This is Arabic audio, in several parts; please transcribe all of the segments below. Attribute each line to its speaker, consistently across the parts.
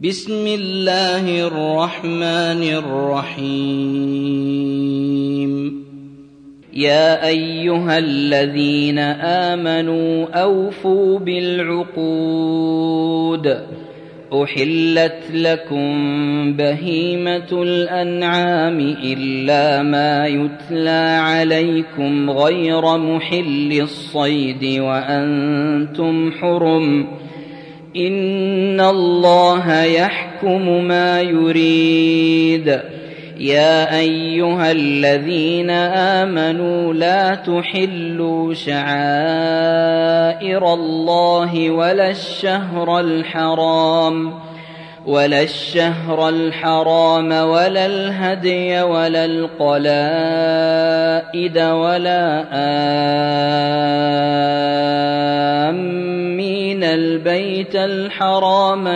Speaker 1: بسم الله الرحمن الرحيم. يا أيها الذين آمنوا أوفوا بالعقود. أحلت لكم بهيمة الأنعام إلا ما يتلى عليكم غير محل الصيد وأنتم حرم. إن الله يحكم ما يريد. يا أيها الذين آمنوا لا تحلوا شعائر الله ولا الشهر الحرام ولا الهدي ولا القلائد ولا آمين البيت الحرام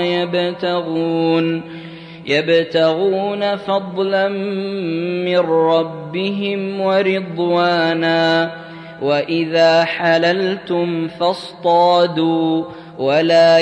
Speaker 1: يبتغون فضلا من ربهم ورضوانا. وإذا حللتم فاصطادوا ولا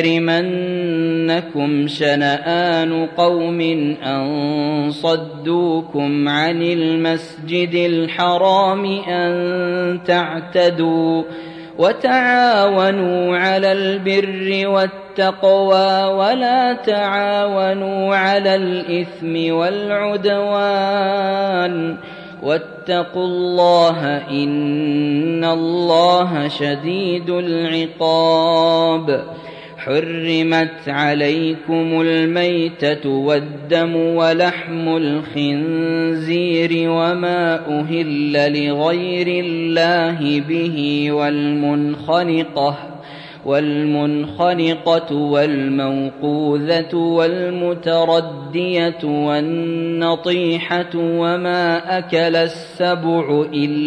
Speaker 1: يجرمنكم شنآن قوم أن صدوكم عن المسجد الحرام أن تعتدوا. وتعاونوا على البر والتقوى ولا تعاونوا على الإثم والعدوان. واتقوا الله إن الله شديد العقاب. حرمت عليكم الميتة والدم ولحم الخنزير وما أهل لغير الله به والمنخنقة والموقوذة والمتردية والنطيحة وما أكل السبع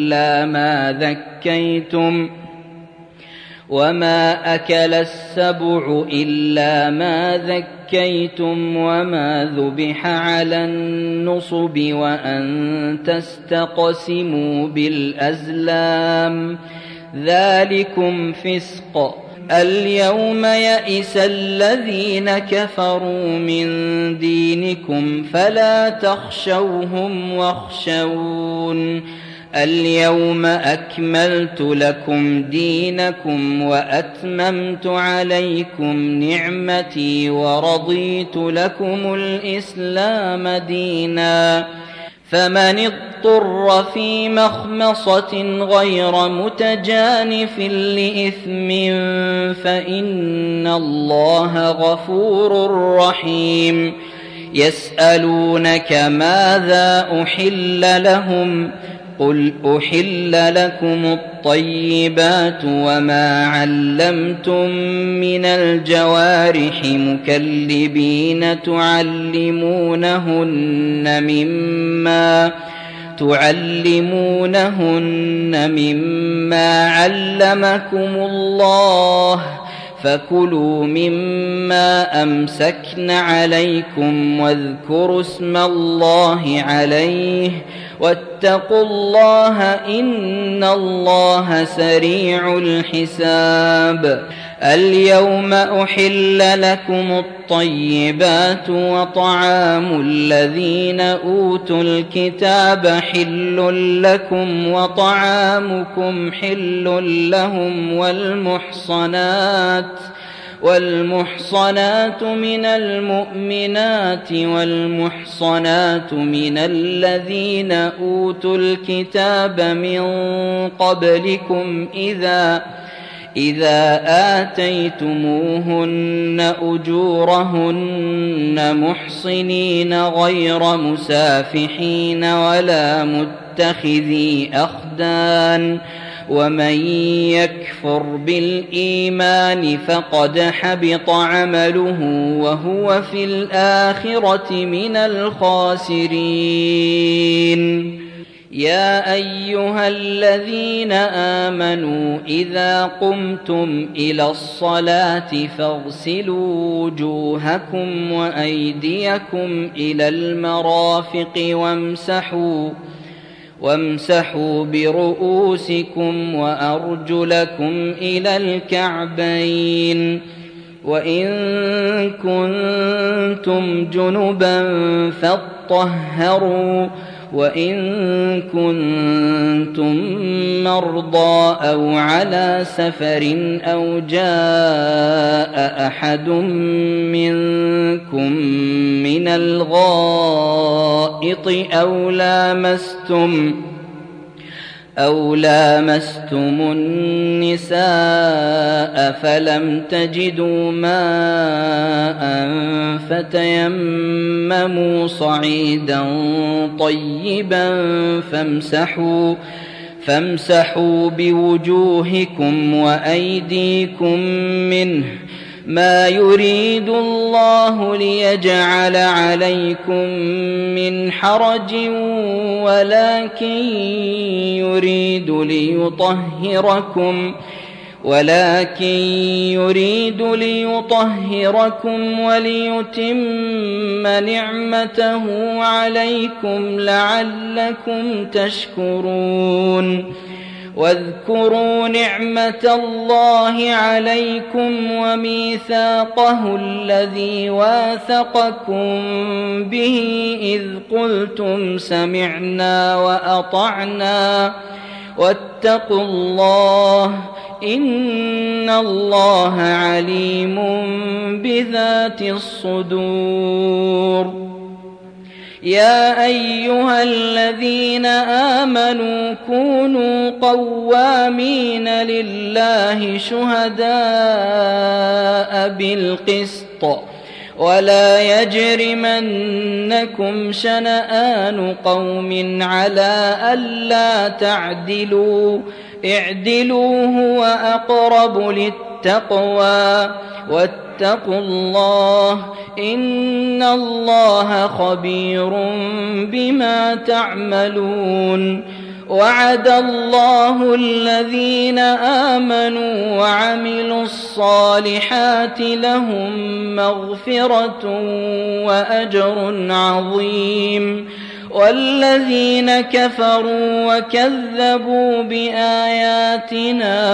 Speaker 1: إلا ما ذكيتم وما ذبح على النصب وأن تستقسموا بالأزلام ذلكم فسق. اليوم يئس الذين كفروا من دينكم فلا تخشوهم واخشون. اليوم أكملت لكم دينكم وأتممت عليكم نعمتي ورضيت لكم الإسلام دينا. فمن اضطر في مخمصة غير متجانف لإثم فإن الله غفور رحيم. يسألونك ماذا أحل لهم قل أحل لكم الطيبات وما علمتم من الجوارح مكلبين تعلمونهن مما علمكم الله فكلوا مما أمسكن عليكم واذكروا اسم الله عليه واتقوا الله إن الله سريع الحساب. اليوم أحل لكم الطيبات وطعام الذين أوتوا الكتاب حل لكم وطعامكم حل لهم والمحصنات من المؤمنات والمحصنات من الذين أوتوا الكتاب من قبلكم إذا آتيتموهن أجورهن محصنين غير مسافحين ولا متخذي أخدان. ومن يكفر بالإيمان فقد حبط عمله وهو في الآخرة من الخاسرين. يا أيها الذين آمنوا إذا قمتم إلى الصلاة فاغسلوا وجوهكم وأيديكم إلى المرافق وامسحوا برؤوسكم وأرجلكم إلى الكعبين وإن كنتم كنتم جنبا فاطهروا وإن كنتم مرضى أو على سفر أو جاء أحد منكم من الغائط أو لامستم النساء فلم تجدوا ماء فتيمموا صعيدا طيبا فامسحوا بوجوهكم وأيديكم منه ما يريد الله ليجعل عليكم من حرج ولكن يريد ليطهركم وليتم نعمته عليكم لعلكم تشكرون واذكروا نعمة الله عليكم وميثاقه الذي واثقكم به إذ قلتم سمعنا وأطعنا واتقوا الله إن الله عليم بذات الصدور. يا أيها الذين آمنوا كونوا قوامين لله شهداء بالقسط ولا يجرمنكم شنآن قوم على ألا تعدلوا اعدلوا هو أقرب للتقوى واتقوا الله إن الله خبير بما تعملون. وعد الله الذين آمنوا وعملوا الصالحات لهم مغفرة وأجر عظيم والذين كفروا وكذبوا بآياتنا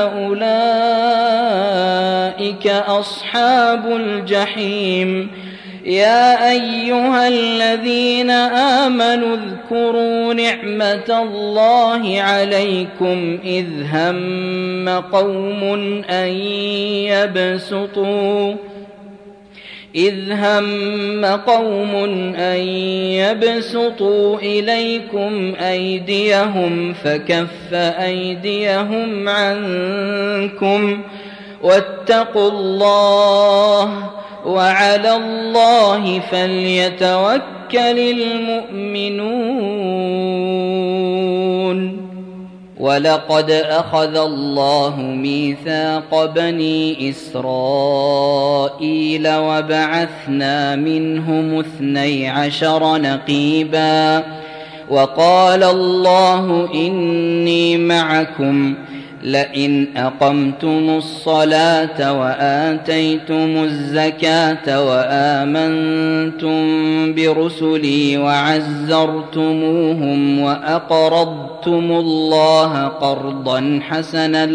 Speaker 1: أولئك أصحاب الجحيم. يا أيها الذين آمنوا اذكروا نعمة الله عليكم إذ هم قوم أن يبسطوا إليكم أيديهم فكف أيديهم عنكم واتقوا الله وعلى الله فليتوكل المؤمنون. ولقد أخذ الله ميثاق بني إسرائيل وبعثنا منهم 12 نقيبا وقال الله إني معكم لئن أقمتم الصلاة وآتيتم الزكاة وآمنتم برسلي وعزرتموهم وأقرضتم الله قرضا حسنا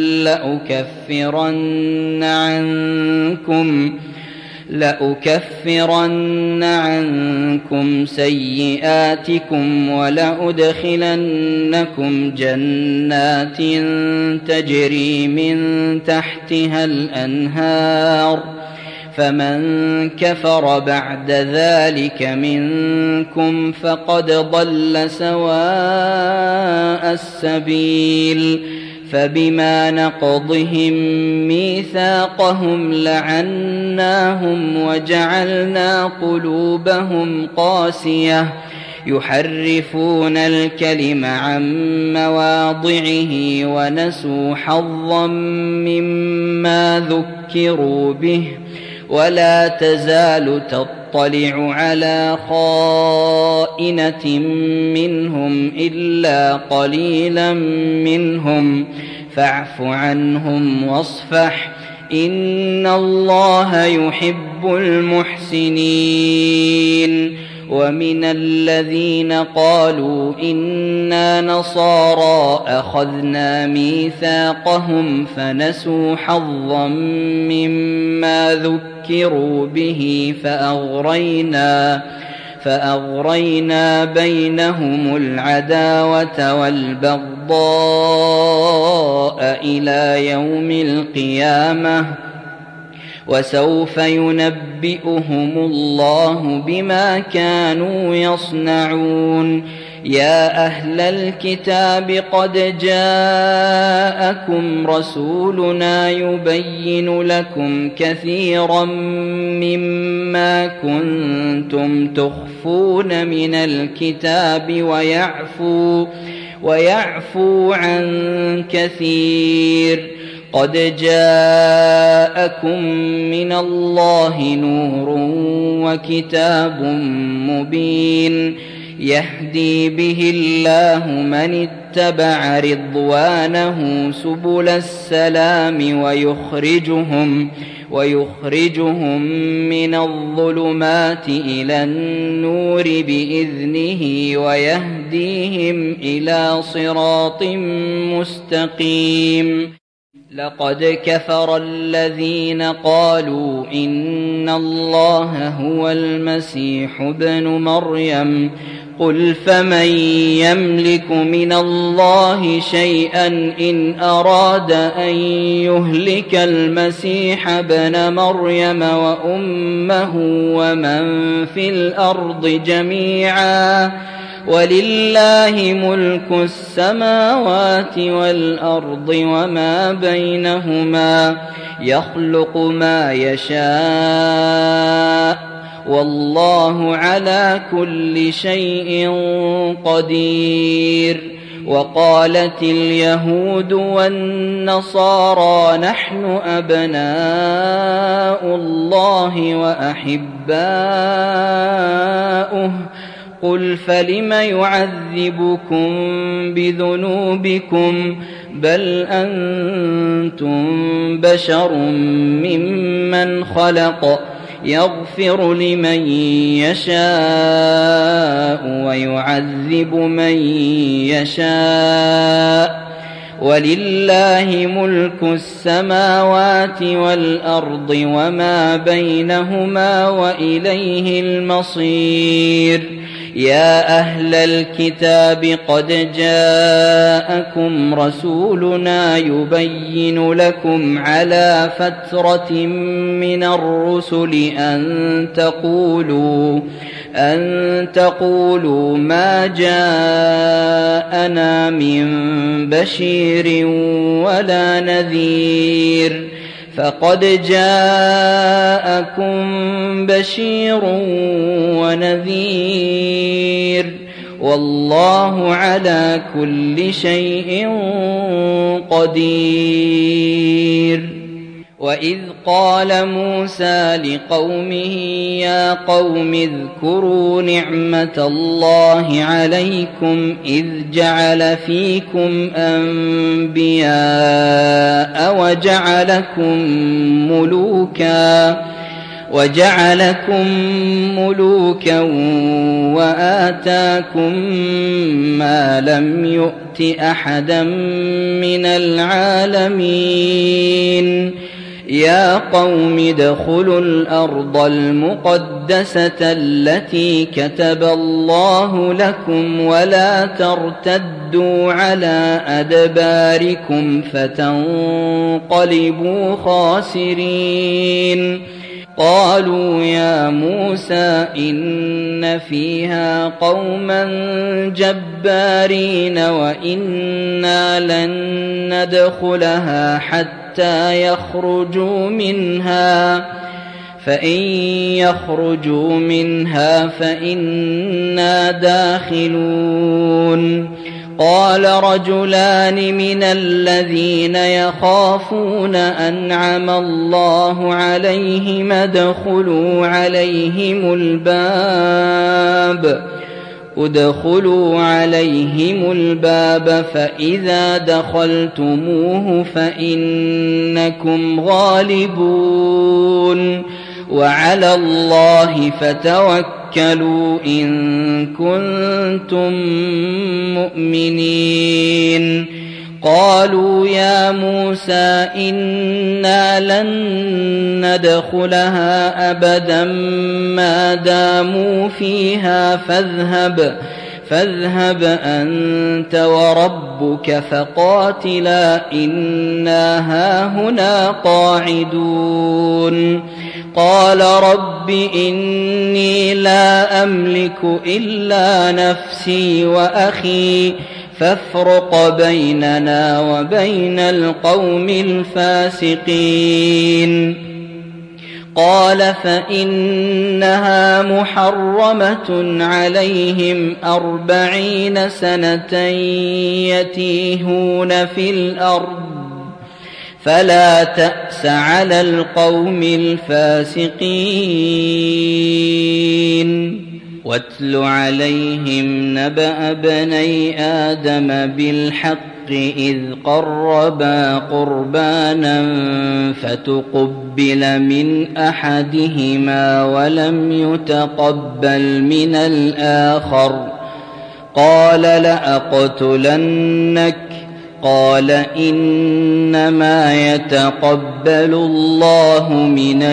Speaker 1: لأكفرن عنكم سيئاتكم ولأدخلنكم جنات تجري من تحتها الأنهار فمن كفر بعد ذلك منكم فقد ضل سواء السبيل. فبما نقضهم ميثاقهم لعناهم وجعلنا قلوبهم قاسية يحرفون الكلم عن مواضعه ونسوا حظا مما ذكروا به ولا تزال تطلع على خائنة منهم إلا قليلا منهم فاعف عنهم واصفح إن الله يحب المحسنين. ومن الذين قالوا إنا نصارى أخذنا ميثاقهم فنسوا حظا مما ذكروا ليذكروا به فأغرينا بينهم العداوة والبغضاء إلى يوم القيامة وسوف ينبئهم الله بما كانوا يصنعون. يا أهل الكتاب قد جاءكم رسولنا يبين لكم كثيرا مما كنتم تخفون من الكتاب ويعفو عن كثير. قد جاءكم من الله نور وكتاب مبين يهدي به الله من اتبع رضوانه سبل السلام ويخرجهم من الظلمات إلى النور بإذنه ويهديهم إلى صراط مستقيم. لقد كفر الذين قالوا إن الله هو المسيح ابن مريم قل فمن يملك من الله شيئا إن أراد أن يهلك المسيح ابن مريم وأمه ومن في الأرض جميعا ولله ملك السماوات والأرض وما بينهما يخلق ما يشاء والله على كل شيء قدير. وقالت اليهود والنصارى نحن أبناء الله وأحباؤه قل فلم يعذبكم بذنوبكم بل أنتم بشر ممن خلق يغفر لمن يشاء ويعذب من يشاء ولله ملك السماوات والأرض وما بينهما وإليه المصير. يا أهل الكتاب قد جاءكم رسولنا يبين لكم على فترة من الرسل أن تقولوا ما جاءنا من بشير ولا نذير فقد جاءكم بشير ونذير والله على كل شيء قدير. وإذ قال موسى لقومه يا قوم اذكروا نعمة الله عليكم إذ جعل فيكم أنبياء وجعلكم ملوكا وآتاكم ما لم يؤت أحدا من العالمين. يا قوم ادخلوا الأرض المقدسة التي كتب الله لكم ولا ترتدوا على أدباركم فتنقلبوا خاسرين. قالوا يا موسى إن فيها قوما جبارين وإنا لن ندخلها حتى يخرجوا منها فإن يخرجوا منها فإنا داخلون. قال رجلان من الذين يخافون أنعم الله عليهم ادخلوا عليهم الباب فإذا دخلتموه فإنكم غالبون وعلى الله فتوكلوا إن كنتم مؤمنين. قالوا يا موسى إنا لن ندخلها أبدا ما داموا فيها فاذهب أنت وربك فقاتلا إنا هاهنا قاعدون قال رب إني لا أملك إلا نفسي وأخي فافرق بيننا وبين القوم الفاسقين قال فإنها محرمة عليهم 40 سنة يتيهون في الأرض فلا تأس على القوم الفاسقين واتل عليهم نبأ بني آدم بالحق إذ قربا قربانا فتقبل من أحدهما ولم يتقبل من الآخر قال لأقتلنك قال إنما يتقبل الله من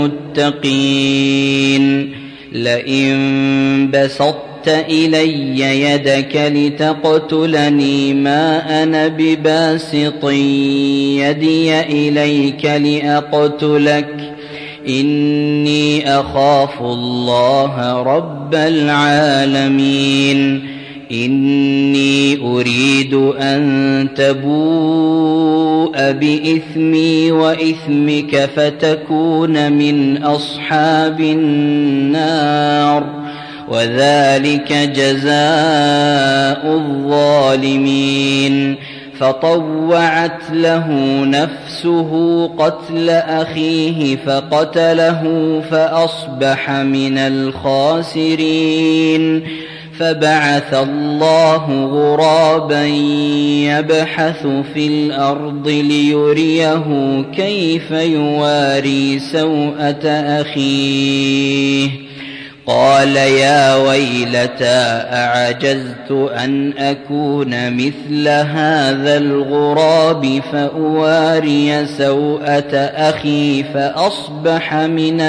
Speaker 1: المتقين لئن بسطت إلي يدك لتقتلني ما أنا بباسط يدي إليك لأقتلك إني أخاف الله رب العالمين إني أريد أن تبوء بإثمي وإثمك فتكون من أصحاب النار وذلك جزاء الظالمين فطوعت له نفسه قتل أخيه فقتله فأصبح من الخاسرين فبعث الله غرابا يبحث في الأرض ليريه كيف يواري سوءة أخيه قال يا ويلتى أعجزت أن أكون مثل هذا الغراب فأواري سوءة أخي فأصبح من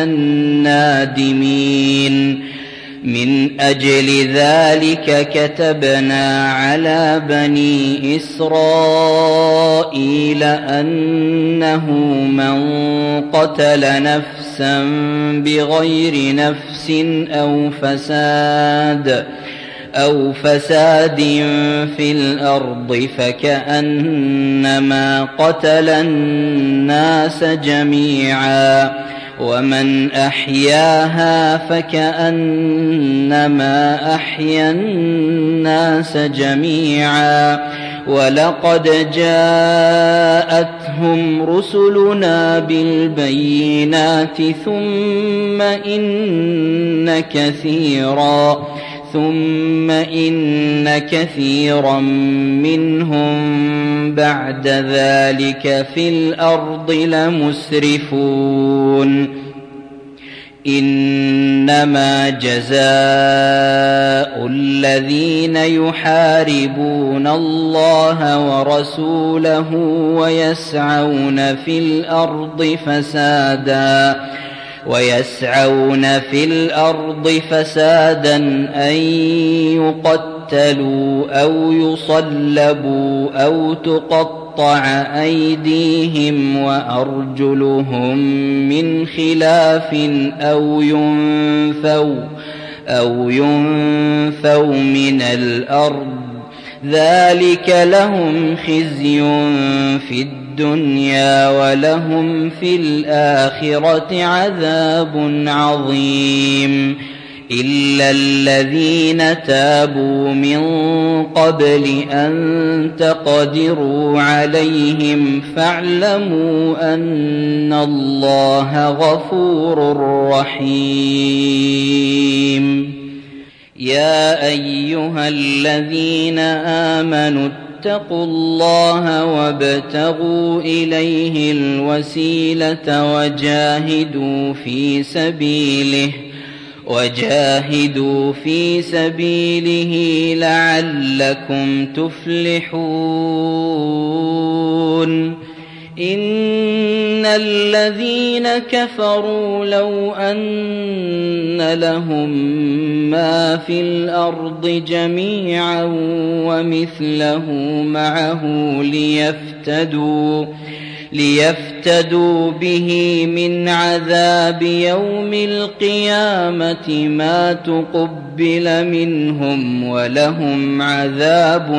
Speaker 1: النادمين من أجل ذلك كتبنا على بني إسرائيل أنه من قتل نفسا بغير نفس أو فساد في الأرض فكأنما قتل الناس جميعا ومن أحياها فكأنما أحيا الناس جميعا ولقد جاءتهم رسلنا بالبينات ثم إن كثيرا منهم بعد ذلك في الأرض لمسرفون إنما جزاء الذين يحاربون الله ورسوله ويسعون في الأرض فسادا أن يقتلوا أو يصلبوا أو تقطع أيديهم وأرجلهم من خلاف أو ينفوا من الأرض ذلك لهم خزي في الدنيا ولهم في الآخرة عذاب عظيم إلا الذين تابوا من قبل أن تقدروا عليهم فاعلموا أن الله غفور رحيم يا أيها الذين آمنوا اتقوا الله وابتغوا إليه الوسيلة وجاهدوا في سبيله وجاهدوا في سبيله لعلكم تفلحون إن الذين كفروا لو أن لهم ما في الأرض جميعا ومثله معه ليفتدوا به من عذاب يوم القيامة ما تقبل منهم ولهم عذاب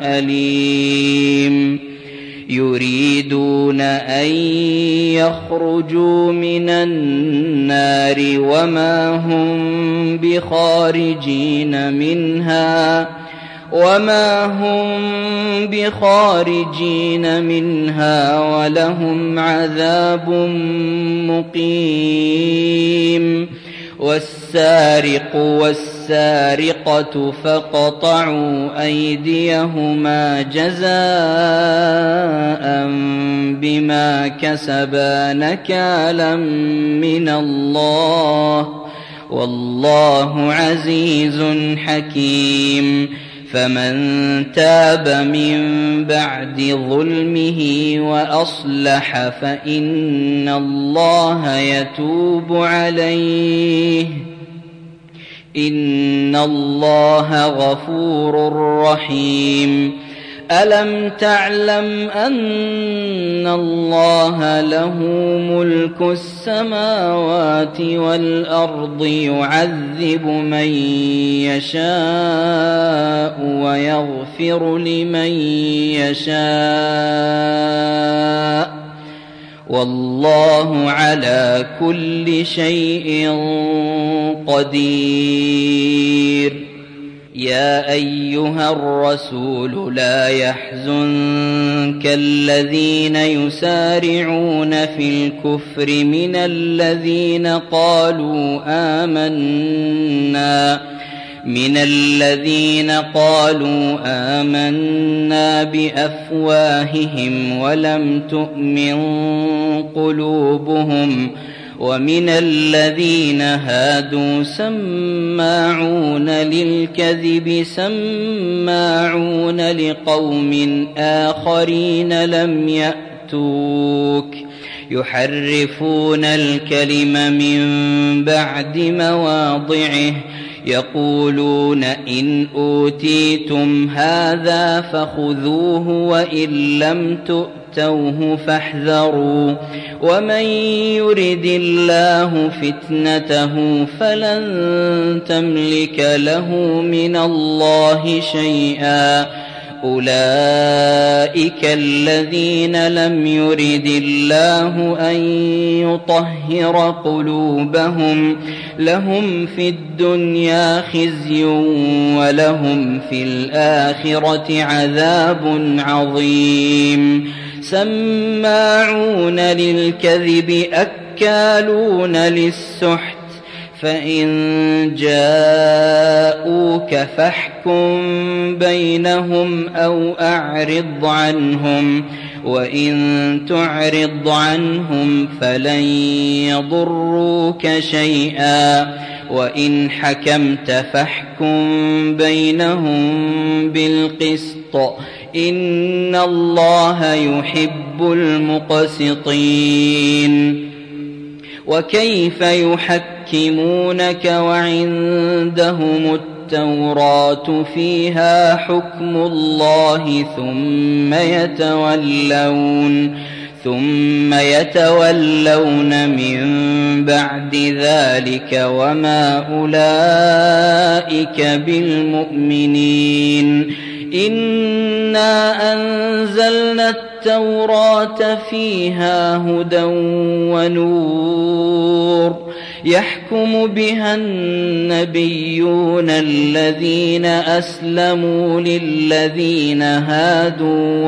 Speaker 1: أليم يريدون أن يخرجوا من النار وما هم بخارجين منها ولهم عذاب مقيم والسارق والسارقة فاقطعوا أيديهما جزاء بما كسبا نكالا من الله والله عزيز حكيم فمن تاب من بعد ظلمه وأصلح فإن الله يتوب عليه إن الله غفور رحيم ألم تعلم أن الله له ملك السماوات والأرض يعذب من يشاء ويغفر لمن يشاء والله على كل شيء قدير يا أيها الرسول لا يحزنك الذين يسارعون في الكفر من الذين قالوا آمنا بأفواههم ولم تؤمن قلوبهم ومن الذين هادوا سماعون للكذب سماعون لقوم آخرين لم يأتوك يحرفون الكلم من بعد مواضعه يقولون إن أوتيتم هذا فخذوه وإن لم تؤتوه فاحذروا ومن يرد الله فتنته فلن تملك له من الله شيئا أولئك الذين لم يرد الله أن يطهر قلوبهم لهم في الدنيا خزي ولهم في الآخرة عذاب عظيم سماعون للكذب أكالون للسحت فإن جاءوك فاحكم بينهم أو أعرض عنهم وإن تعرض عنهم فلن يضروك شيئا وإن حكمت فاحكم بينهم بالقسط إن الله يحب المقسطين وكيف يحكمونك وعندهم التوراة فيها حكم الله ثم يتولون من بعد ذلك وما أولئك بالمؤمنين إنا أنزلنا التوراة فيها هدى ونور يحكم بها النبيون الذين أسلموا للذين هادوا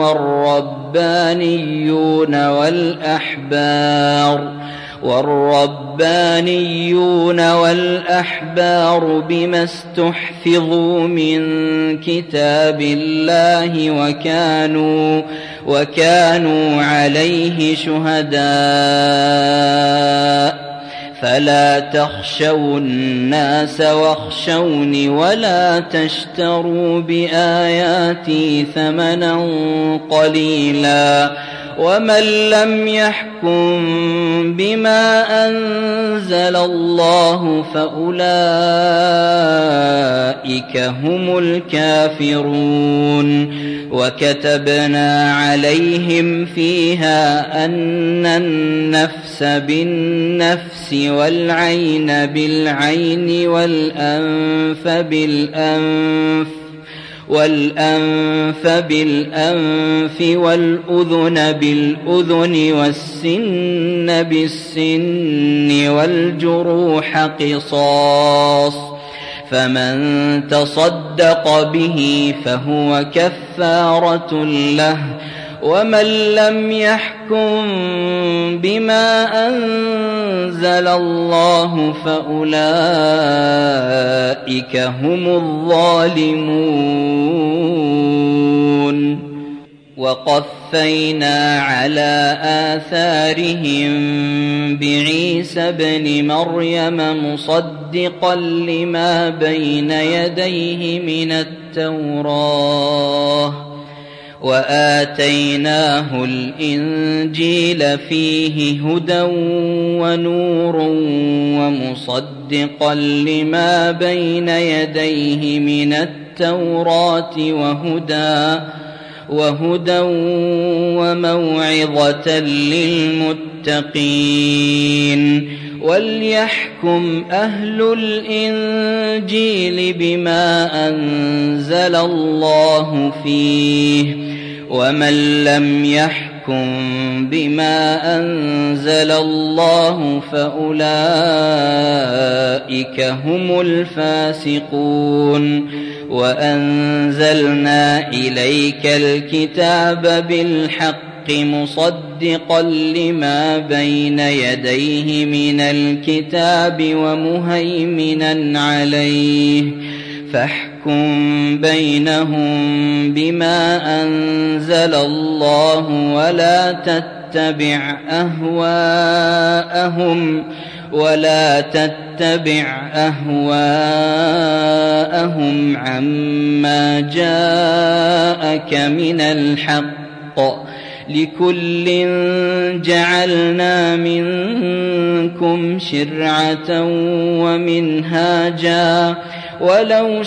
Speaker 1: والربانيون والأحبار بما استحفظوا من كتاب الله وكانوا عليه شهداء فلا تخشوا الناس واخشوني ولا تشتروا بآياتي ثمنا قليلا ومن لم يحكم بما أنزل الله فأولئك هم الكافرون وكتبنا عليهم فيها أن النفس بالنفس والعين بالعين والأنف بالأنف والأذن بالأذن والسن بالسن والجروح قصاص فمن تصدق به فهو كفارة له ومن لم يحكم بما أنزل الله فأولئك هم الظالمون وقفينا على آثارهم بعيسى ابن مريم مصدقا لما بين يديه من التوراة وآتيناه الإنجيل فيه هدى ونور ومصدقا لما بين يديه من التوراة وهدى وموعظة للمتقين وليحكم أهل الإنجيل بما أنزل الله فيه ومن لم يحكم بما أنزل الله فأولئك هم الفاسقون وأنزلنا إليك الكتاب بالحق مصدقا لما بين يديه من الكتاب ومهيمنا عليه فاحكم بينهم بما أنزل الله ولا تتبع أهواءهم عما جاءك من الحق لكل جعلنا منكم شرعة ومنهاجا ولو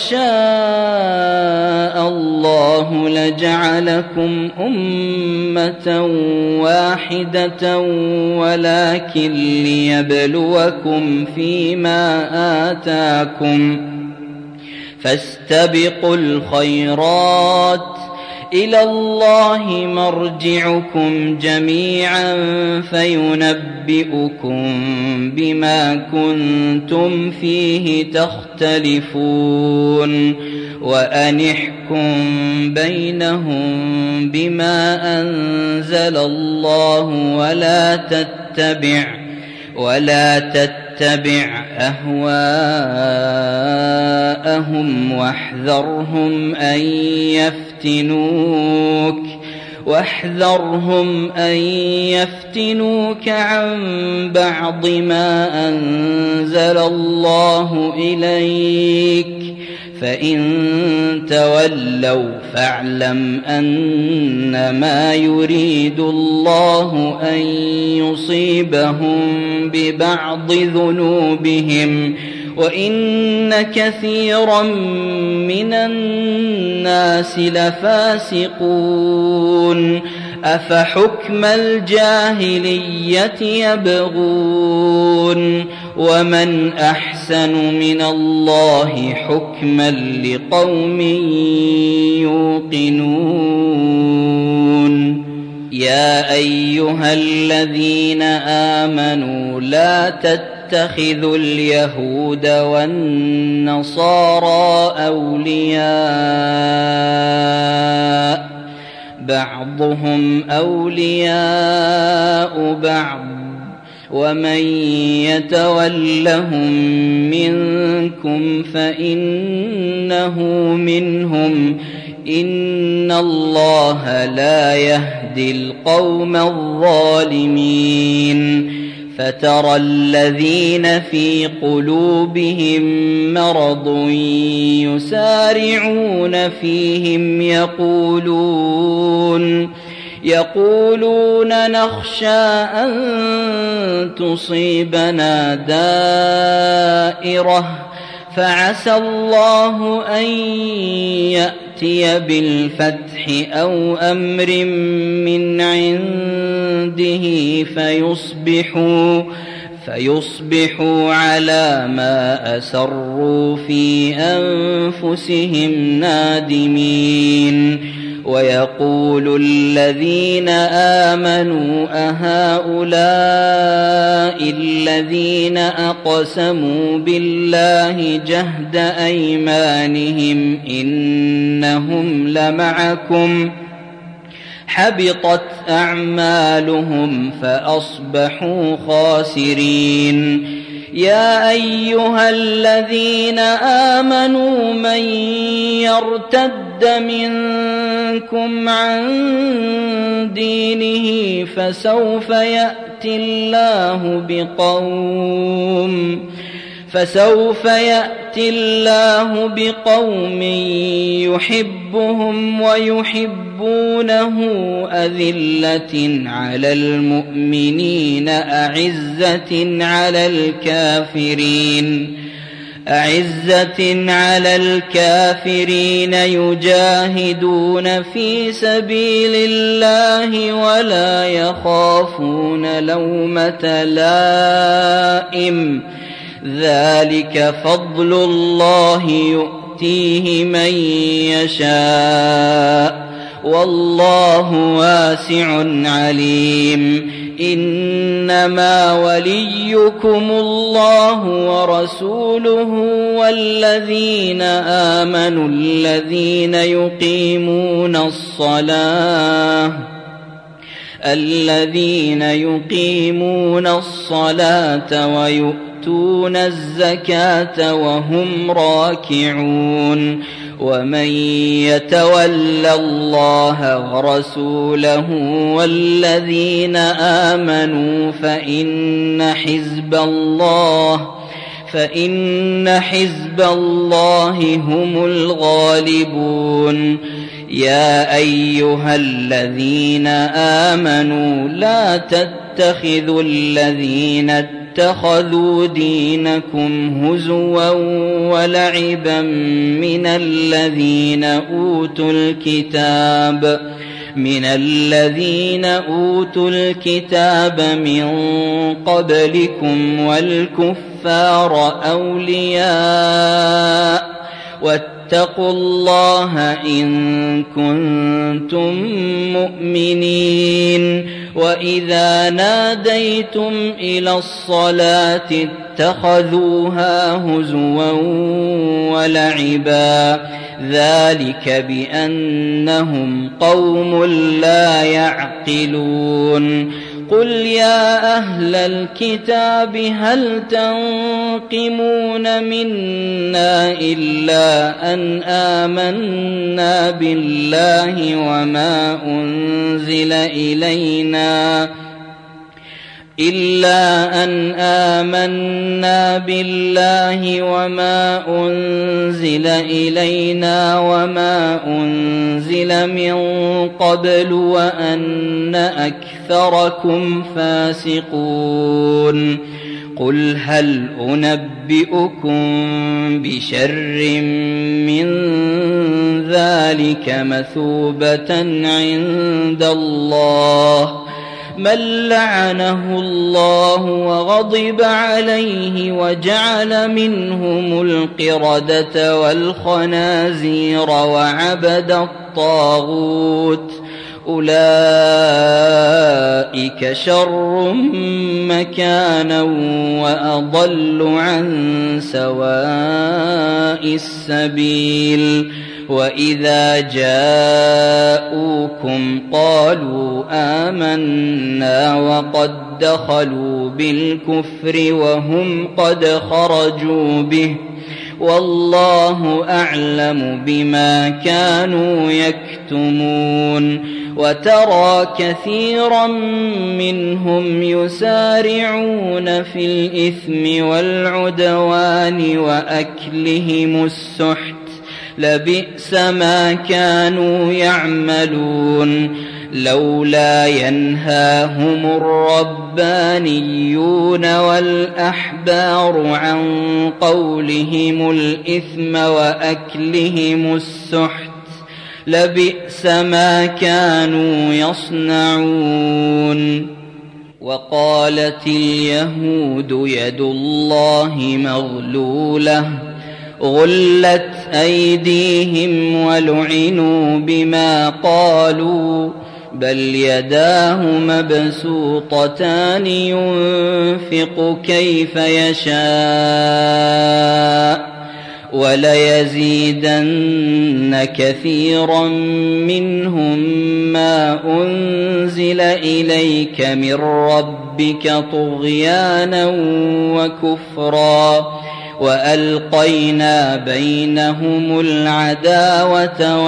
Speaker 1: شاء الله لجعلكم أمة واحدة ولكن ليبلوكم فيما آتاكم فاستبقوا الخيرات إلى الله مرجعكم جميعا فينبئكم بما كنتم فيه تختلفون وأن احكم بينهم بما أنزل الله ولا تتبع أهواءهم واحذرهم أن يفتنوك عن بعض ما أنزل الله إليك فإن تولوا فاعلم أنما يريد الله أن يصيبهم ببعض ذنوبهم وإن كثيرا من الناس لفاسقون أفحكم الجاهلية يبغون ومن أحسن من الله حكما لقوم يوقنون يا أيها الذين آمنوا لا تتخذوا اليهود والنصارى أولياء بعضهم أولياء بعض ومن يتولهم منكم فإنه منهم إن الله لا يهدي القوم الظالمين فترى الذين في قلوبهم مرض يسارعون فيهم يقولون نخشى أن تصيبنا دائرة فعسى الله أن يأتي بالفتح أو أمر من عنده فيصبحوا على ما أسروا في أنفسهم نادمين. ويقول الذين آمنوا أهؤلاء الذين أقسموا بالله جهد أيمانهم إنهم لمعكم حبطت أعمالهم فأصبحوا خاسرين. يا أيها الذين آمنوا من يرتد منكم عن دينه فسوف يأتي الله بقوم يحبهم ويحبونه أذلة على المؤمنين أعزة على الكافرين يجاهدون في سبيل الله ولا يخافون لومة لائم ذلك فضل الله يؤتيه من يشاء والله واسع عليم. إنما وليكم الله ورسوله والذين آمنوا الذين يقيمون الصلاة ويؤتون الزكاة وهم راكعون. ومن يتول الله ورسوله والذين آمنوا فإن حزب الله هم الغالبون. يا أيها الذين آمنوا لا تتخذوا الذين اتخذوا دينكم هزوا ولعبا من الذين أوتوا الكتاب من قبلكم والكفار أولياء واتقوا الله إن كنتم مؤمنين. وإذا ناديتم إلى الصلاة اتخذوها هزوا ولعبا ذلك بأنهم قوم لا يعقلون. قل يا أهل الكتاب هل تنقمون منا إلا أن آمنا بالله وما أنزل إلينا وما أنزل من قبل وأن أكثركم فاسقون. قل هل أنبئكم بشر من ذلك مثوبة عند الله من لعنه الله وغضب عليه وجعل منهم القردة والخنازير وعبد الطاغوت أولئك شر مكانا وأضل عن سواء السبيل. وإذا جاءوكم قالوا آمنا وقد دخلوا بالكفر وهم قد خرجوا به والله أعلم بما كانوا يكتمون. وترى كثيرا منهم يسارعون في الإثم والعدوان وأكلهم السحت، لبئس ما كانوا يعملون. لولا ينهاهم الربانيون والأحبار عن قولهم الإثم وأكلهم السحت، لبئس ما كانوا يصنعون. وقالت اليهود يد الله مغلولة غلت أيديهم ولعنوا بما قالوا بل يداه مبسوطتان ينفق كيف يشاء وليزيدن كثيرا منهم ما أنزل إليك من ربك طغيانا وكفرا وألقينا بينهم العداوة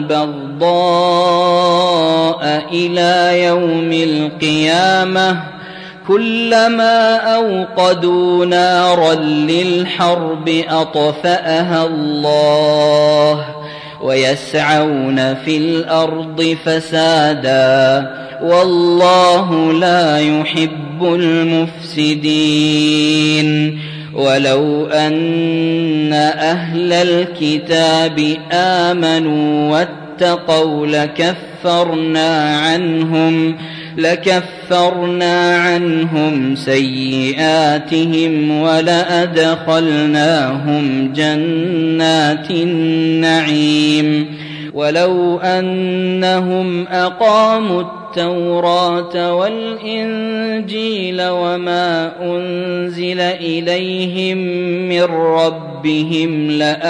Speaker 1: والبغضاء إلى يوم القيامة كلما أوقدوا نارا للحرب أطفأها الله ويسعون في الأرض فسادا والله لا يحب المفسدين. ولو أن أهل الكتاب آمنوا واتقوا لكفرنا عنهم سيئاتهم ولأدخلناهم جنات النعيم. ولو أنهم أقاموا التوراة والإنجيل وما أنزل إليهم من ربهم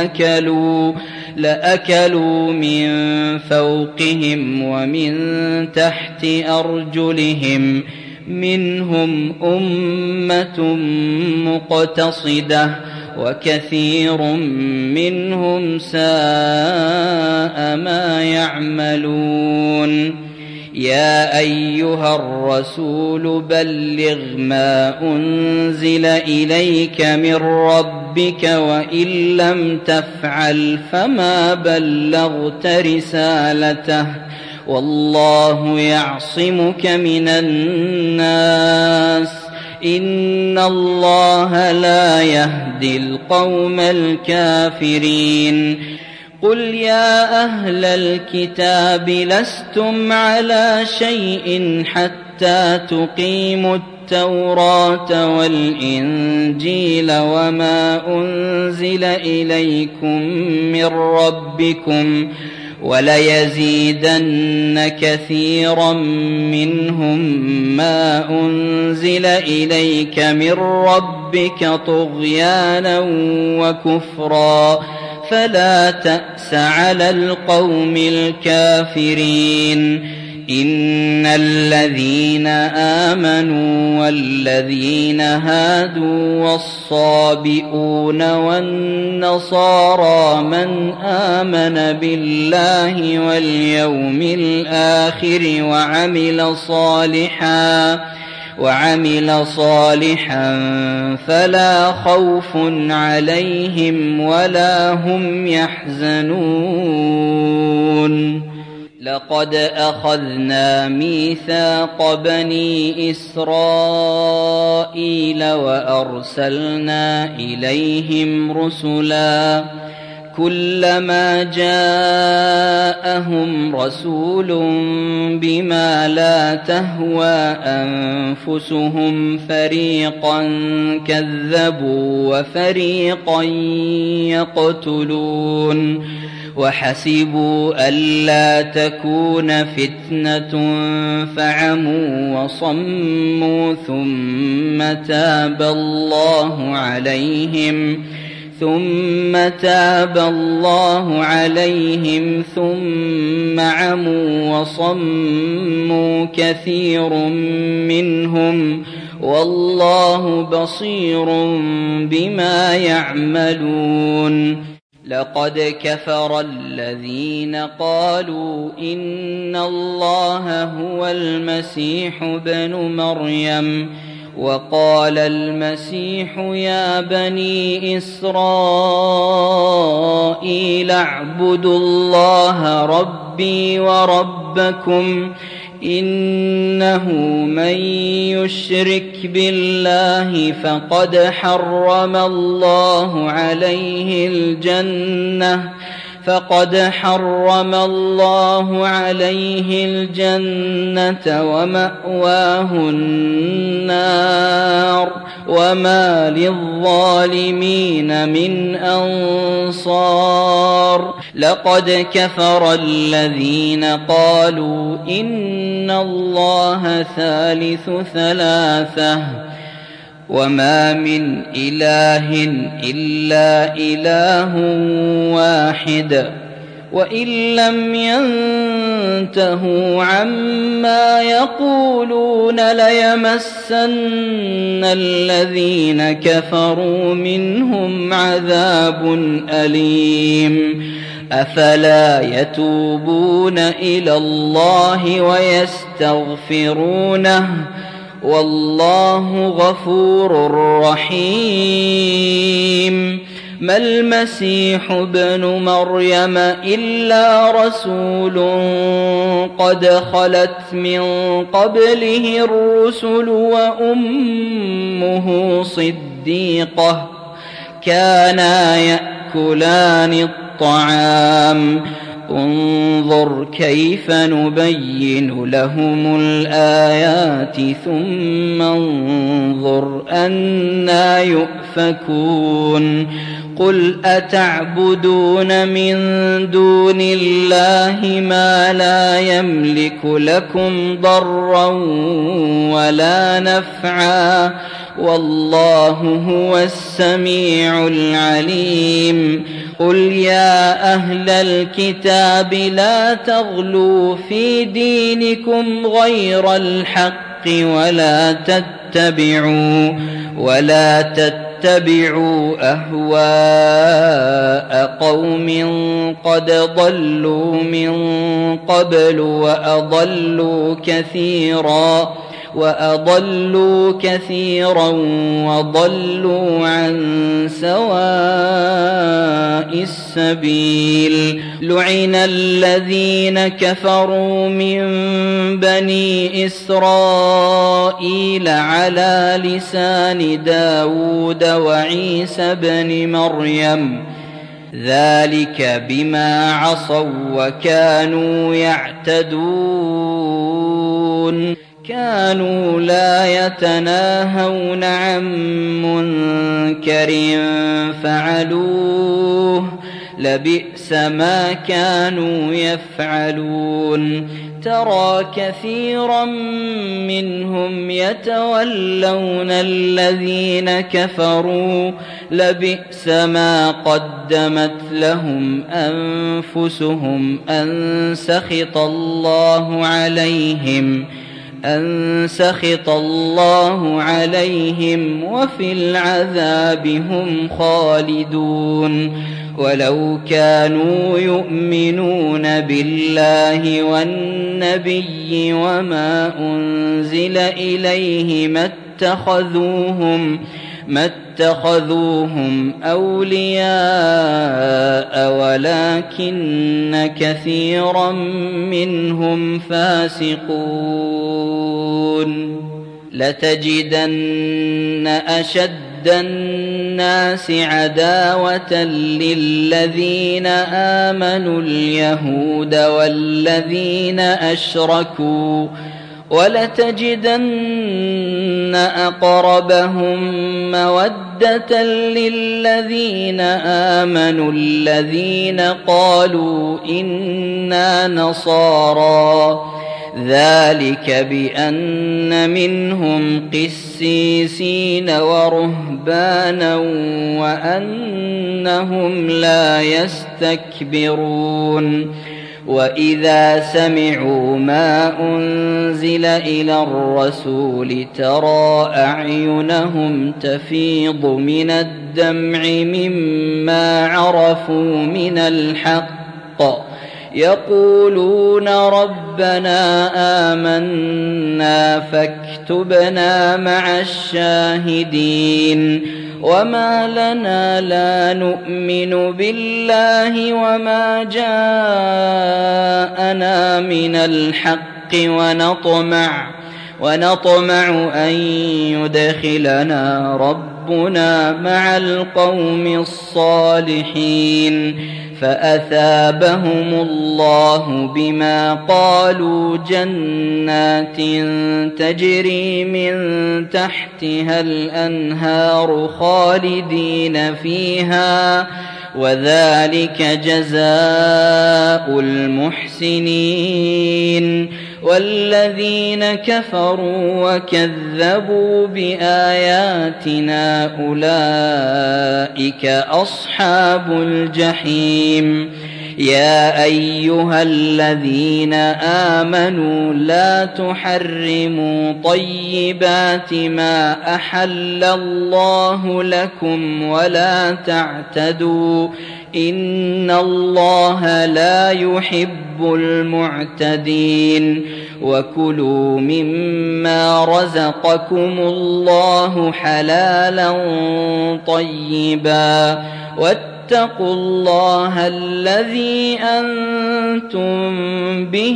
Speaker 1: لأكلوا من فوقهم ومن تحت أرجلهم منهم أمة مقتصدة وكثير منهم ساء ما يعملون. يا أيها الرسول بلغ ما أنزل إليك من ربك وإن لم تفعل فما بلغت رسالته والله يعصمك من الناس إن الله لا يهدي القوم الكافرين. قل يا أهل الكتاب لستم على شيء حتى تقيموا التوراة والإنجيل وما أنزل إليكم من ربكم وليزيدن كثيرا منهم ما أنزل إليك من ربك طغيانا وكفرا فلا تأس على القوم الكافرين. إن الذين آمنوا والذين هادوا والصابئون والنصارى من آمن بالله واليوم الآخر وعمل صالحا فلا خوف عليهم ولا هم يحزنون. لقد أخذنا ميثاق بني إسرائيل وأرسلنا إليهم رسلا كلما جاءهم رسول بما لا تهوى أنفسهم فريقا كذبوا وفريقا يقتلون وحسبوا ألا تكون فتنة فعموا وصموا ثم تاب الله عليهم ثم عموا وصموا كثير منهم والله بصير بما يعملون لقد كفر الذين قالوا إن الله هو المسيح ابن مريم وقال المسيح يا بني إسرائيل اعبدوا الله ربي وربكم إنه من يشرك بالله فقد حرم الله عليه الجنة ومأواه النار وما للظالمين من أنصار لقد كفر الذين قالوا إن الله ثالث ثلاثة وما من إله إلا إله واحد وإن لم ينتهوا عما يقولون ليمسن الذين كفروا منهم عذاب أليم أفلا يتوبون إلى الله ويستغفرونه والله غفور رحيم ما المسيح ابن مريم إلا رسول قد خلت من قبله الرسل وأمه صديقة كانا يأكلان الطعام انظر كيف نبين لهم الآيات ثم انظر أنى يؤفكون قل أتعبدون من دون الله ما لا يملك لكم ضرا ولا نفعا والله هو السميع العليم قل يا أهل الكتاب لا تغلوا في دينكم غير الحق ولا تتبعوا أهواء قوم قد ضلوا من قبل وأضلوا كثيرا وضلوا عن سواء السبيل لعن الذين كفروا من بني إسرائيل على لسان داود وعيسى بن مريم ذلك بما عصوا وكانوا يعتدون كانوا لا يتناهون عن منكر فعلوه لبئس ما كانوا يفعلون ترى كثيرا منهم يتولون الذين كفروا لبئس ما قدمت لهم أنفسهم أن سخط الله عليهم وفي العذاب هم خالدون ولو كانوا يؤمنون بالله والنبي وما أنزل إليه ما اتخذوهم أولياء ولكن كثيرا منهم فاسقون لتجدن أشد الناس عداوة للذين آمنوا اليهود والذين أشركوا ولتجدن أقربهم مودة للذين آمنوا الذين قالوا إنا نصارى ذلك بأن منهم قسيسين ورهبانا وأنهم لا يستكبرون وإذا سمعوا ما أنزل إلى الرسول ترى أعينهم تفيض من الدمع مما عرفوا من الحق يقولون ربنا آمنا فاكتبنا مع الشاهدين وما لنا لا نؤمن بالله وما جاءنا من الحق ونطمع أن يدخلنا ربنا مع القوم الصالحين فأثابهم الله بما قالوا جنات تجري من تحتها الأنهار خالدين فيها وذلك جزاء المحسنين والذين كفروا وكذبوا بآياتنا أولئك أصحاب الجحيم يا أيها الذين آمنوا لا تحرموا طيبات ما أحل الله لكم ولا تعتدوا إن الله لا يحب المعتدين وكلوا مما رزقكم الله حلالا طيبا واتقوا الله الذي أنتم به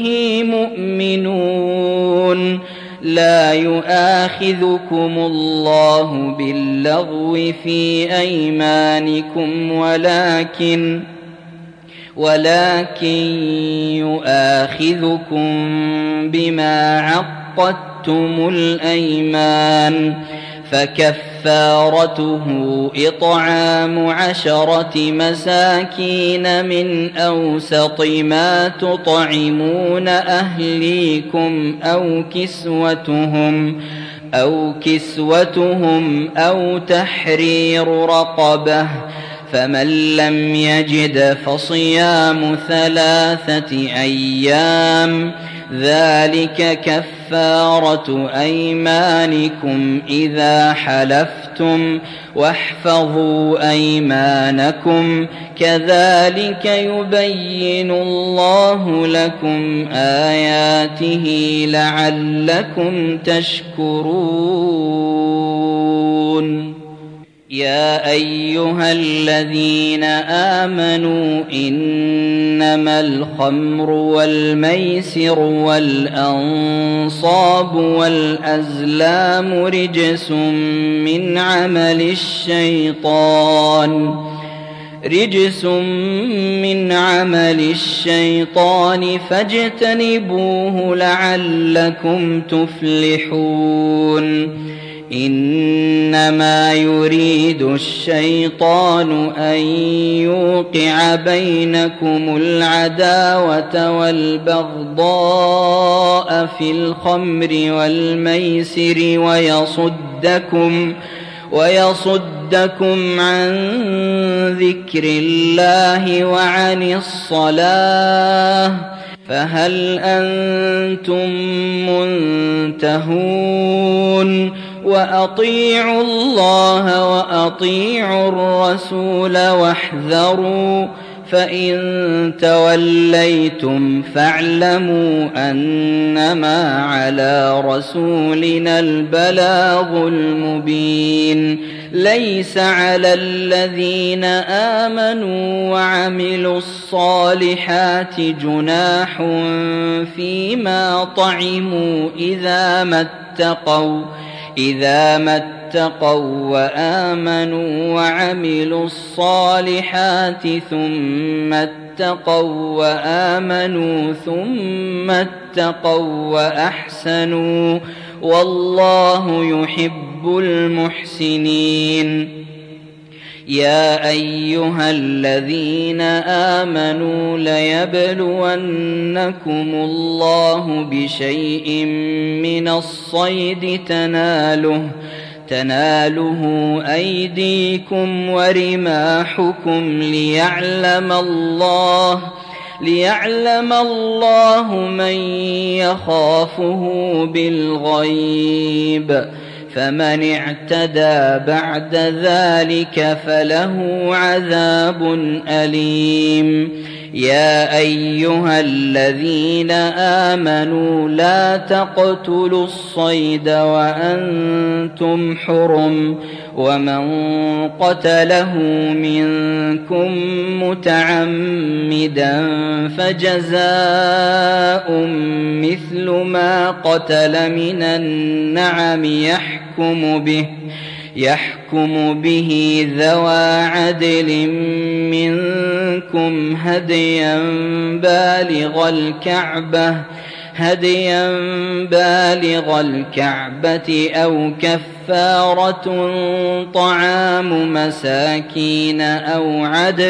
Speaker 1: مؤمنون لا يؤاخذكم الله باللغو في أيمانكم ولكن يؤاخذكم بما عقدتم الأيمان فكفارته إطعام 10 مساكين من أوسط ما تطعمون أهليكم أو كسوتهم أو تحرير رقبة فمن لم يجد فصيام 3 أيام ذلك كفارة أيمانكم إذا حلفتم واحفظوا أيمانكم كذلك يبين الله لكم آياته لعلكم تشكرون يا أيها الذين آمنوا إنما الخمر والميسر والأنصاب والأزلام رجس من عمل الشيطان فاجتنبوه لعلكم تفلحون إنما يريد الشيطان أن يوقع بينكم العداوة والبغضاء في الخمر والميسر ويصدكم عن ذكر الله وعن الصلاة فهل أنتم منتهون وأطيعوا الله وأطيعوا الرسول واحذروا فإن توليتم فاعلموا أنما على رسولنا البلاغ المبين ليس على الذين آمنوا وعملوا الصالحات جناح فيما طعموا إذا ما اتقوا وآمنوا وعملوا الصالحات ثم اتقوا وآمنوا ثم اتقوا وأحسنوا والله يحب المحسنين يا أيها الذين آمنوا ليبلونكم الله بشيء من الصيد تناله أيديكم ورماحكم ليعلم الله من يخافه بالغيب، فمن اعتدى بعد ذلك فله عذاب أليم. يا أيها الذين آمنوا لا تقتلوا الصيد وأنتم حرم، ومن قتله منكم متعمدا فجزاء مثل ما قتل من النعم يحكم به ذوى عدل منكم هديا بالغ الكعبة أو كفارة طعام مساكين أو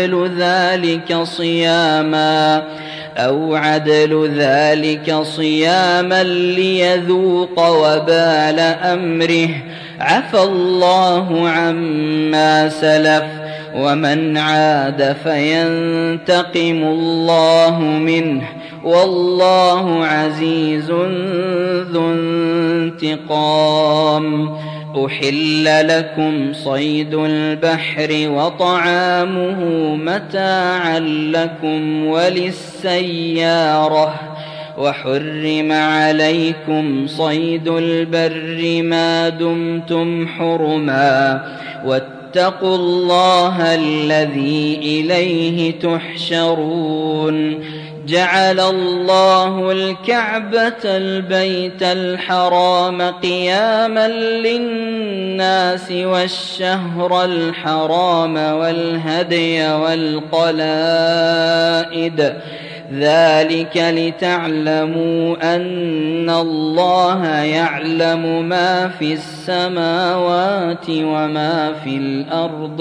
Speaker 1: عدل ذلك صياما ليذوق وبال أمره، عفى الله عما سلف، ومن عاد فينتقم الله منه، والله عزيز ذو انتقام. أحل لكم صيد البحر وطعامه متاعا لكم وللسيارة، وحرم عليكم صيد البر ما دمتم حرما، واتقوا الله الذي إليه تحشرون. جعل الله الكعبة البيت الحرام قياما للناس والشهر الحرام والهدي والقلائد، ذلك لتعلموا أن الله يعلم ما في السماوات وما في الأرض،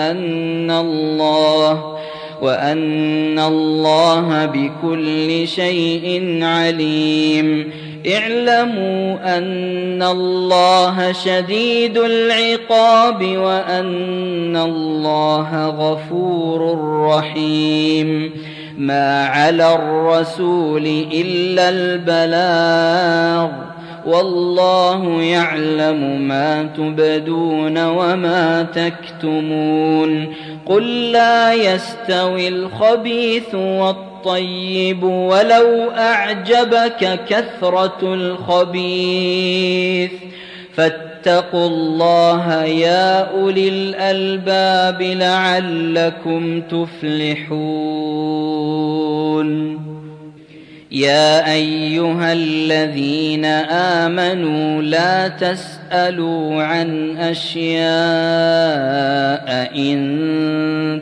Speaker 1: وأن الله بكل شيء عليم. اعلموا أن الله شديد العقاب، وأن الله غفور رحيم. ما على الرسول إلا البلاغ، والله يعلم ما تبدون وما تكتمون. قل لا يستوي الخبيث والطيب ولو أعجبك كثرة الخبيث، فاتقوا الله يا أولي الألباب لعلكم تفلحون. يا أيها الذين آمنوا لا تسألوا عن أشياء إن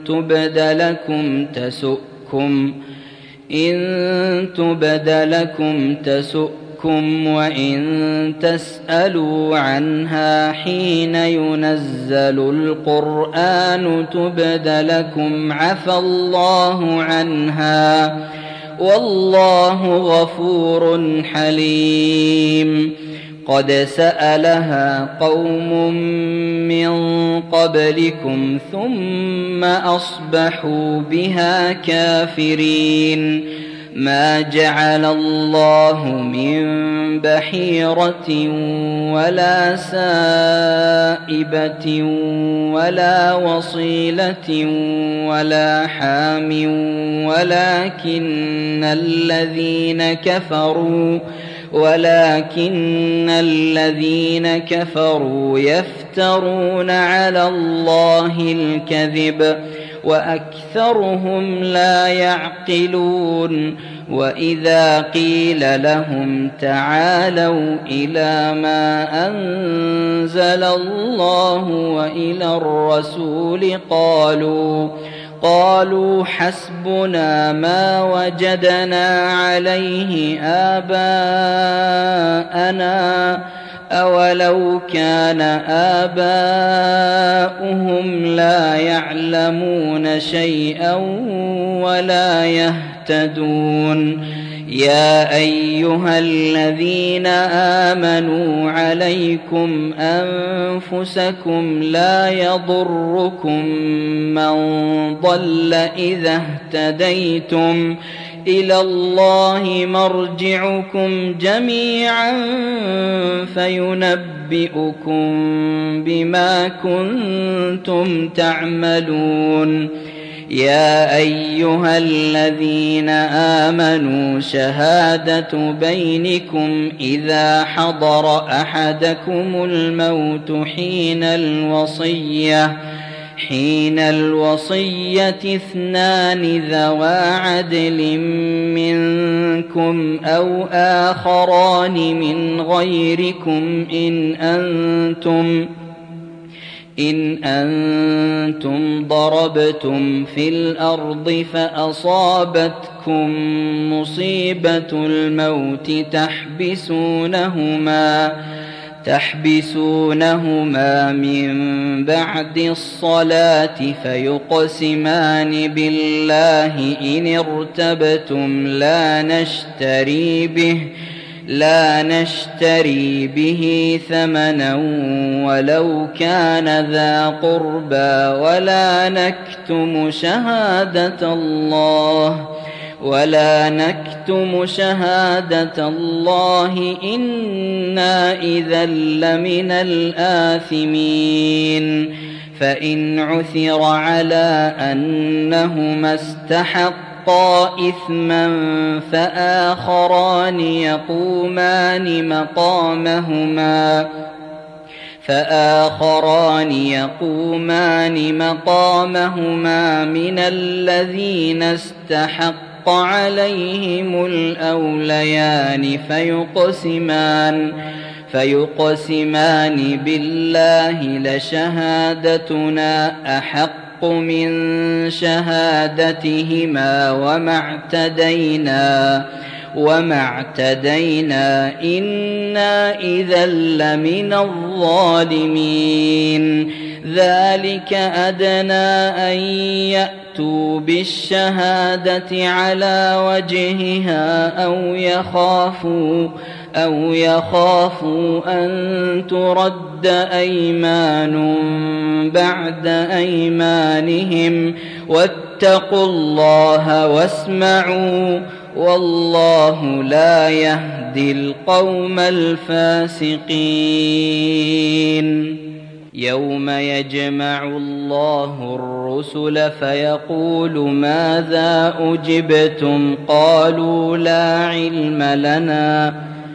Speaker 1: تبد لكم تسؤكم، وإن تسألوا عنها حين ينزل القرآن تبد لكم عفى الله عنها، والله غفور حليم. قد سألها قوم من قبلكم ثم أصبحوا بها كافرين. ما جعل الله من بحيرة ولا سائبة ولا وصيلة ولا حام، ولكن الذين كفروا يفترون على الله الكذب، وأكثرهم لا يعقلون. وإذا قيل لهم تعالوا إلى ما أنزل الله وإلى الرسول قالوا حسبنا ما وجدنا عليه آباءنا، أولو كان آباؤهم لا يعلمون شيئا ولا يهتدون. يا أيها الذين آمنوا عليكم أنفسكم لا يضركم من ضل إذا اهتديتم إلى الله مرجعكم جميعا فينبئكم بما كنتم تعملون. يا أيها الذين آمنوا شهادة بينكم إذا حضر أحدكم الموت حين الوصية 2 ذوى عدل منكم أو آخران من غيركم إن أنتم ضربتم في الأرض فأصابتكم مصيبة الموت تحبسونهما من بعد الصلاة فيقسمان بالله إن ارتبتم لا نشتري به ثمنا ولو كان ذا قربى ولا نكتم شهادة الله إنا إذا لمن الآثمين. فإن عثر على أنهما استحقا إثما فآخران يقومان مقامهما من الذين استحق عليهم الأوليان فيقسمان بالله لشهادتنا أحق من شهادتهما وما اعتدينا إنا إذا لمن الظالمين. ذلك أدنى أن يأتوا بالشهادة على وجهها أو يخافوا أن ترد أيمان بعد أيمانهم واتقوا الله واسمعوا والله لا يهدي القوم الفاسقين. يوم يجمع الله الرسل فيقول ماذا أجبتم قالوا لا علم لنا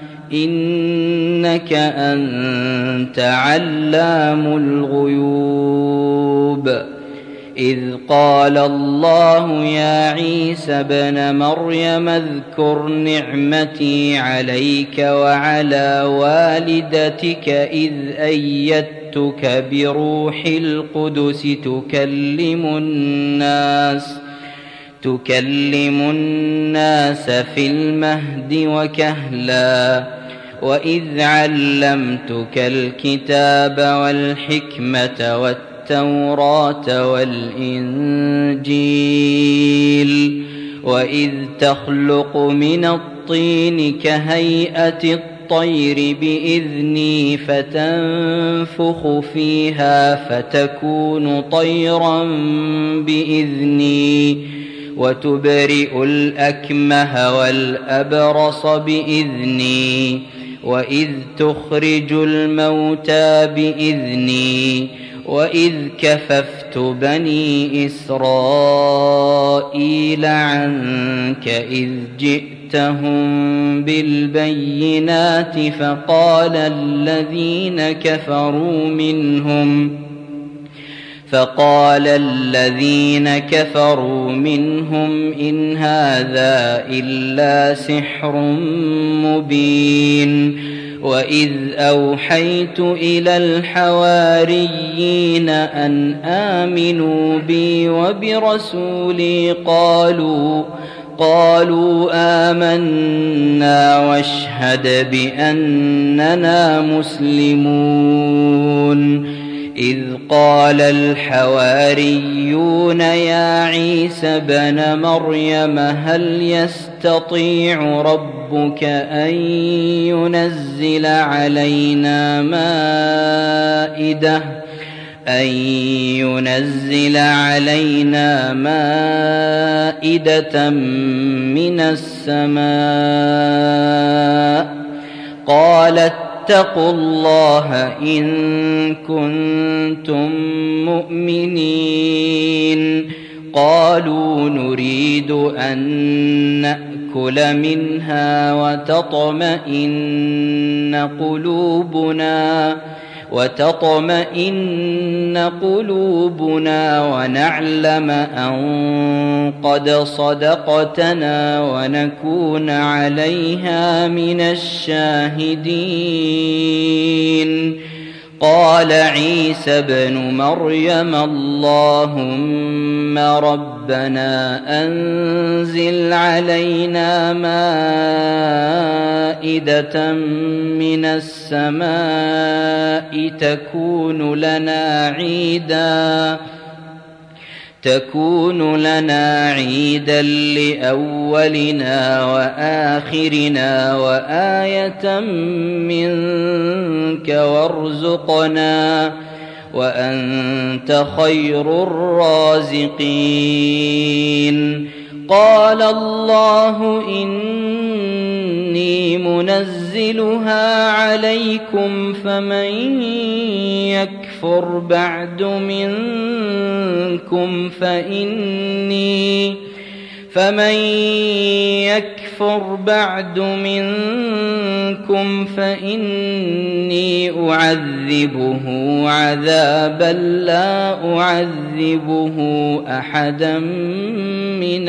Speaker 1: إنك أنت علام الغيوب. إذ قال الله يا عيسى ابن مريم اذكر نعمتي عليك وعلى والدتك إذ أيدتك بروح القدس تكلم الناس في المهد وكهلا وإذ علمتك الكتاب والحكمة والتوراة والإنجيل وإذ تخلق من الطين كهيئة الطير بإذني فتنفخ فيها فتكون طيرا بإذني وتبرئ الأكمه والأبرص بإذني وإذ تخرج الموتى بإذني وإذ كففت بني إسرائيل عنك إذ جئتهم بالبينات فقال الذين كفروا منهم إن هذا إلا سحر مبين. وإذ أوحيت إلى الحواريين أن آمنوا بي وبرسولي قالوا آمنا واشهد بأننا مسلمون. إذ قال الحواريون يا عيسى ابن مريم هل يستطيع ربك أن ينزل علينا أن ينزل علينا مائدة من السماء قال اتقوا الله إن كنتم مؤمنين قالوا نريد أن نأكل منها وتطمئن قلوبنا ونعلم أن قد صدقتنا ونكون عليها من الشاهدين قال عيسى ابن مريم اللهم ربنا أنزل علينا مائدة من السماء تكون لنا عيدا لأولنا وآخرنا وآية منك وارزقنا وأنت خير الرازقين قال الله إني منزلها عليكم فمن يكفر بعد منكم فإني أعذبه عذابا لا أعذبه أحدا من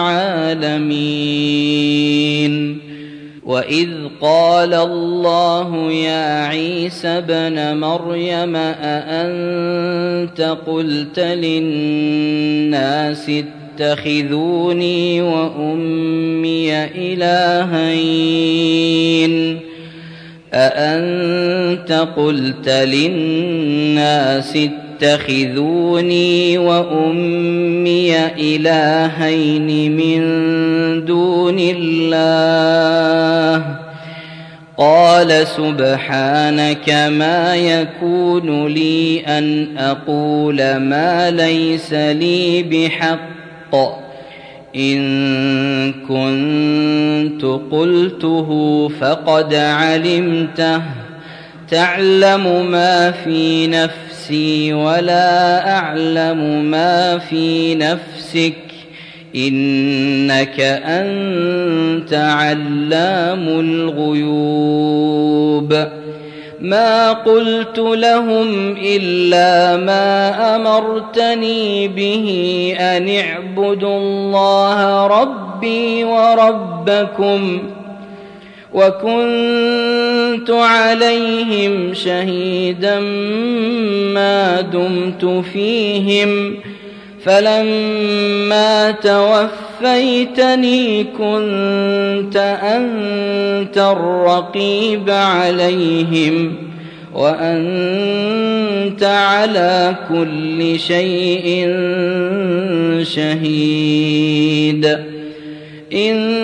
Speaker 1: العالمين وإذ قال الله يا عيسى ابن مريم أأنت قلت للناس اتخذوني وأمي إلهين من دون الله قال سبحانك ما يكون لي أن أقول ما ليس لي بحق إن كنت قلته فقد علمته تعلم ما في نفسي ولا أعلم ما في نفسك إنك أنت علام الغيوب ما قلت لهم إلا ما أمرتني به أن اعبدوا الله ربي وربكم وكنت عليهم شهيدا ما دمت فيهم فلما توفيتني كنت أنت الرقيب عليهم وأنت على كل شيء شهيد إن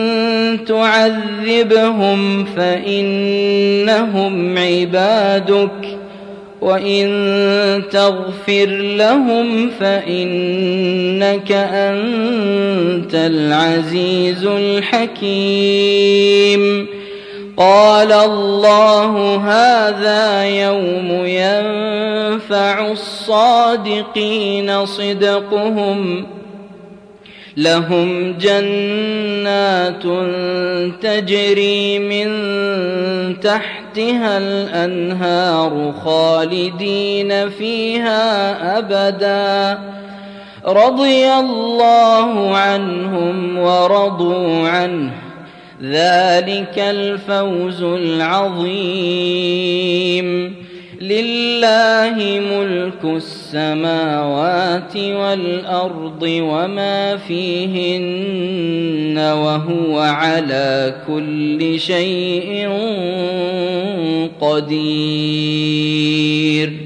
Speaker 1: تعذبهم فإنهم عبادك وإن تغفر لهم فإنك أنت العزيز الحكيم قال الله هذا يوم ينفع الصادقين صدقهم لهم جنات تجري من تحتها الأنهار خالدين فيها أبدا رضي الله عنهم ورضوا عنه ذلك الفوز العظيم لله ملك السماوات والأرض وما فيهن وهو على كل شيء قدير